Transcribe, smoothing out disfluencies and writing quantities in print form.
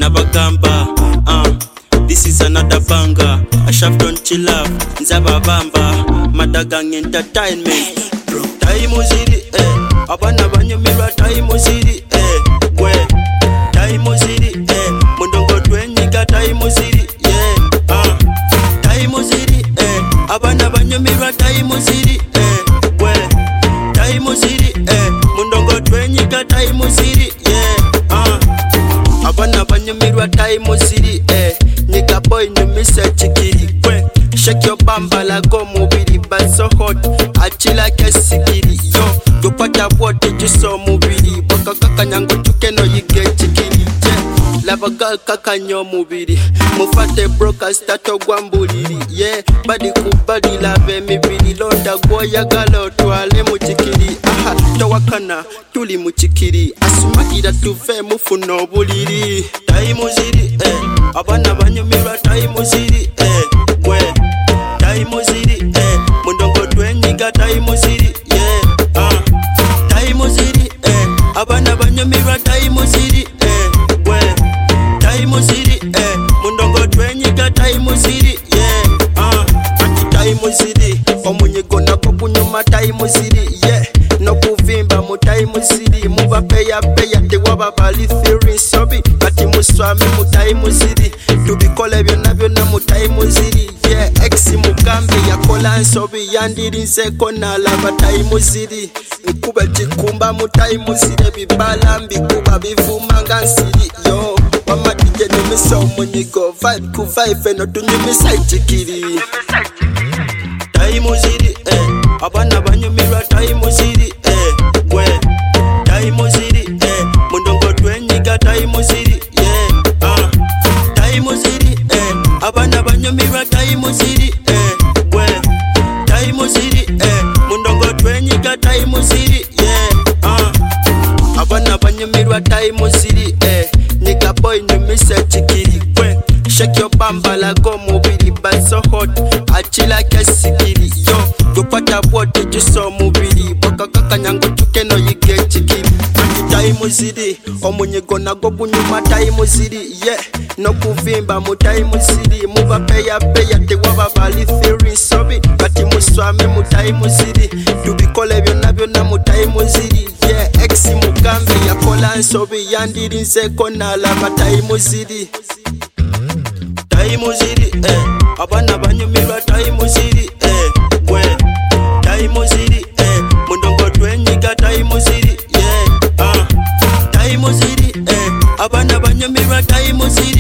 nabagamba. This is another banger. I shaved on chill up, Nzaba Bamba, Madagang Entertainment. Time uziri, abana banyumira time uziri, we. Time uziri, mundongo twenyiga time uziri, yeah. Time uziri, abana banyumira time uziri, we. Time uziri, mundongo twenyiga time uziri, yeah. Abana banyumira time uziri, nigga boy nyumisa chikiri, we. Shake your bamba like a mubiri, but so hot, I chill like a sikiri, yo. You put a water just so mubiri, baka kakanyango chukeno you get chikiri, yeah. Lava girl kakanyo mubiri, mufate broka stato gwambuliri, yeah. Badi kubadi lave mibiri, londa goya galo tuale muchikiri, aha. Tawakana tuli muchikiri, asumakira tuve mufuno buliri. Time uziri, abana banyumira time uziri, we. Time uziri, mundongo twenyiga time uziri, yeah. Time uziri, abana banyumira time uziri, we. Time uziri, mundongo twenyiga time uziri, yeah. Time uziri, omunyigo nako kunyuma time uziri, yeah. No kuvimba mu time uziri, muba peya tewaba bali theory sobi, kati muswami mu time uziri, tubikole byonna mu time uziri, yeah. Ex mugambe yakola nsobi yandirinze kona lava time uziri, nkuba jikumba mu time uziri, bibala mbikuba bivuma nga nsiri, yo. Mama DJ nimisa omunyigo, vibe ku vibe eno tunyumisa ichikiri. Time uziri, abana banyumira time uziri, we. Time uziri, mundongo twenyiga time uziri, yeah. Time uziri, abana banyumira time uziri, we. Time uziri, mundongo twenyiga time uziri, yeah. Abana banyumira time uziri, nigga boy nyumisa chikiri, we. Shake your bamba like a mubiri, but so hot, I chill like a sikiri, yo. You put a water just so mubiri, baka kakanyango chukeno you get chikiri. Time uziri, omunyigo nago kunyuma time uziri, yeah. No kuvimba mu time uziri, muba peya tewaba bali theory sobi, kati muswami mu time uziri, tubikole byonna mu time uziri, yeah. Ex mugambe yakola nsobi yandirinze kona lava time uziri. Time uziri, abana banyumira time uziri, we. Time uziri, mundongo twenyiga time uziri, yeah. Time uziri, abana banyumira time uziri.